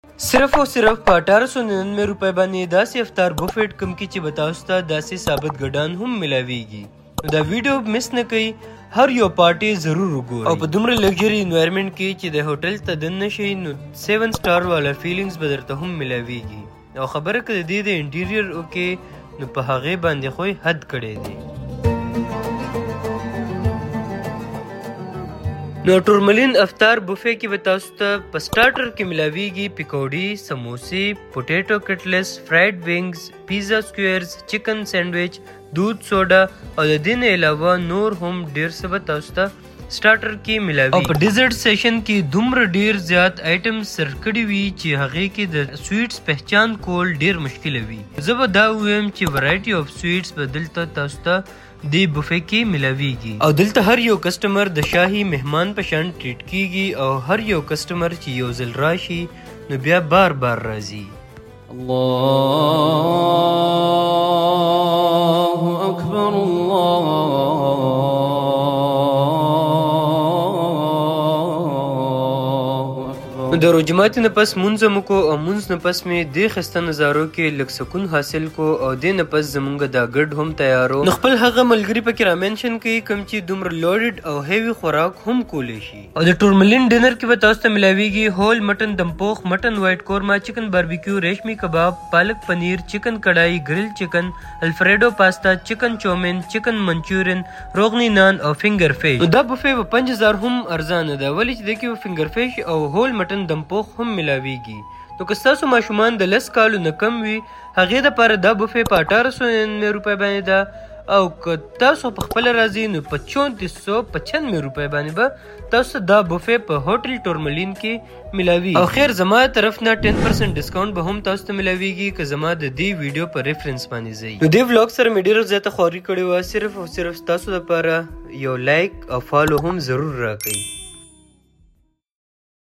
صرف او صرف په 1899 روپۍ باندې داسې افطار بوفیټ کوم کې چې به تاسو ته داسې ثابت ګډان هم ملاویږي. نو دا ویډیو مس نه کوئ، هر یو پارټي ضرور وګورئ. او په دومره لګژري انوایرمنټ کې چې د هوټل ته دننه شئ نو 7 سټار والا فیلینګز به درته هم ملاویږي. او خبره که د دې د انټیریر اوکې نو په هغې باندې خو حد کړی دی. نو ټورملین افطار بوفے کې به تاسو ته په سټارټر کې ملاویږي پکوړي، سموسې، پوټیټو کټلس، فرایډ وینګز، پیزا سکویرز، چکن سینډویچ، دود سوډا او د دې نه علاوه نور هم ډیر څه به تاسو ته سټارټر کې ملاوي. او په ډیزرټ سیشن کې دومره ډیر زیات آیټمز سرو کړي وي چې هغې کې د سویټس پہچان کول ډیر مشکله وي. زه به دا ووایم چې ورایټي اف سویټس به دلته تاسو ته دی بوفے کې ملاویږي. او دلته هر یو کسټمر د شاهي مهمان په شان ټریټ کیږي او هر یو کسټمر چې یو ځل راشي نو بیا بار بار راځي. الله اکبر الله د روجماتي نه پس مونځ مو کو او مونځ نه پس مې دې خسته نظارو کې لږ سکون حاصل کو او دې نه پس زمونږ دا ګډ هم تیارو. نو خپل هغه ملګري پکې را مینشن کوي کوم چې دومره لوډډ او هیوي خوراک هم کولی شي. او د ټورملین ډینر کې به تاسو ته ملاویږي هول مټن دمپوخ، مټن وایټ کورما، چکن باربیکیو، ریشمی کباب، پالک پنیر، چکن کڑھائی، گرل چکن، الفریډو پاستا، چکن چومین، چکن منچورین، روغنی نان او فنگر فش. نو دا بوفے په 5000 هم ارزانه ده ولې چې دې کې فنگر فش او هول مټن دمپوخ هم ملاویږي. نو که ستاسو ماشومان د 10 کالو نه کم وي هغې دپاره دا بوفے په 1899 روپۍ باندې ده. او که تاسو په خپله راځئ نو په 3495 روپۍ باندې به تاسو دا بوفے په هوټل ټورملین کې ملاوي. او خیر زما طرف نه 10% ډسکاونټ به هم تاسو ته ملاویږي که زما د دې ویډیو په ریفرنس باندې ځئ. نو دې ولاګ سره مې ډېره زیاته خواري کړې وه، صرف او صرف ستاسو دپاره یو لایک او فالو هم ضرور راکړئ.